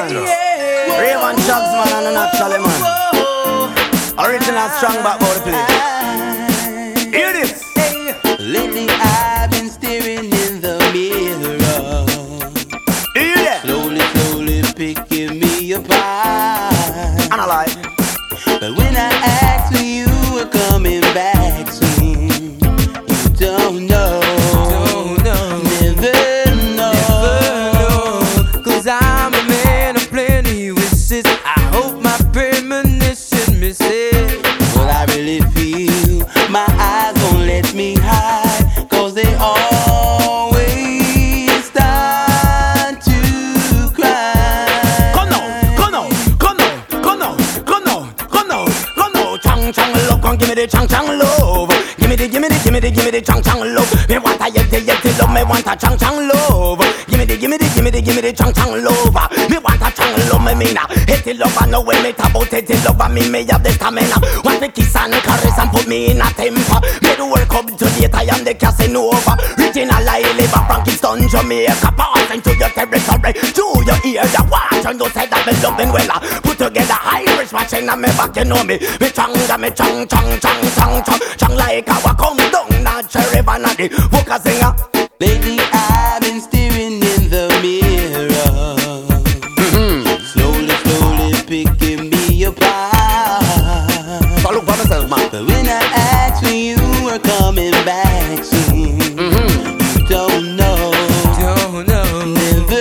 man. Raven Chugs, man, and an actually, man. Original strong back body play. Hear this. Lately I've been staring in the mirror. Hear that. Slowly, slowly picking me apart. Analyze. But when I ask when you were coming back soon, you don't know. Never know. Cause I'm a man of plenty wishes. I hope my premonition misses. But I really feel my eyes won't let me hide. Cause they always start to cry. Come on. Chang love, come give me the chang love. Give me the chang love. Me want a yeti love, me want a chang love. Give me the chang love. Me want a chang love, me mean yeti love. I know when me talk about yeti love, I mean me have the stamina. Want to kiss and caress and put me in a temper. Me do work up to date, I am the Casanova. Original I live a Frankenstein, Jamaica. Passing to your territory, to your ear, the watch and you say that me loving well. Put together Irish machine and me back, you know me. Me chang like how I come down, not cherry vanity. Vocal singer. Lately I've been staring in the mirror. Slowly picking me apart. So look for myself, man. But when I ask when you were coming back soon, you don't know. Never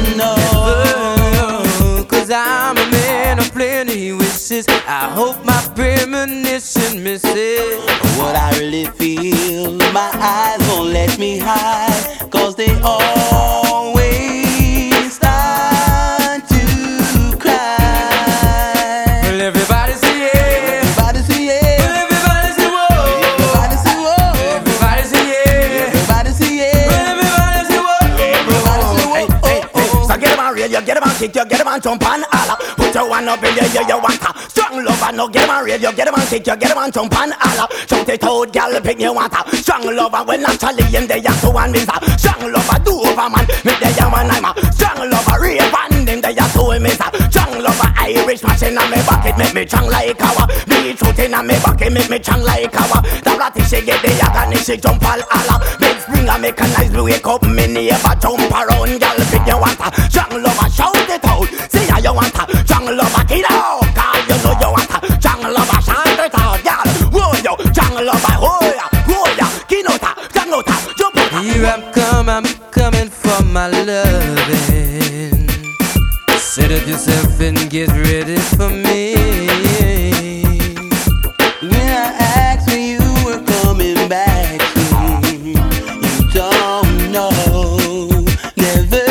know. Cause I'm a man of plenty wishes. I hope my premonition misses. What I really feel, my eyes won't let me hide. Cause they always start to cry. Well, everybody say yeah. Everybody say yeah. Well, everybody say whoa. Everybody say whoa. Everybody say yeah. Everybody say yeah. Well, everybody say whoa. Everybody say whoa. So get him on real, you get him on kick, you get him on jump and holla. Put your one up in the air, you want a strong lover. No get him on real, you get him on kick, you get him on jump and holla. Shout it out, girl, pick you want a strong lover. Well, naturally in the yacht to one means a strong lover. Do over man, make the young man I'm a strong lover. Raven in the yacht to him is a strong lover. Irish machine on me back, it make me strong like our. Beetroot in on me back, it make me strong like our. The ratty she get the agony, she jump all holla. Big spring I make a nice wake up, me neighbor jump around, girl, pick you want a strong lover. Shout it out, see how you want a strong lover. Get out, cause you know you want a strong lover. Shout it out, girl, whoa yo, strong lover. Oh yeah, kinota, kanota, jump out. Here I'm coming for my loving. Set up yourself and get ready for me. When I asked when you were coming back soon, you don't know. Never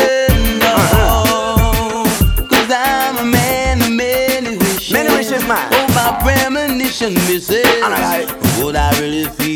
know. Cause I'm a man of many wishes. Many wishes, man. Oh, my premonition misses. And I like. What I really feel,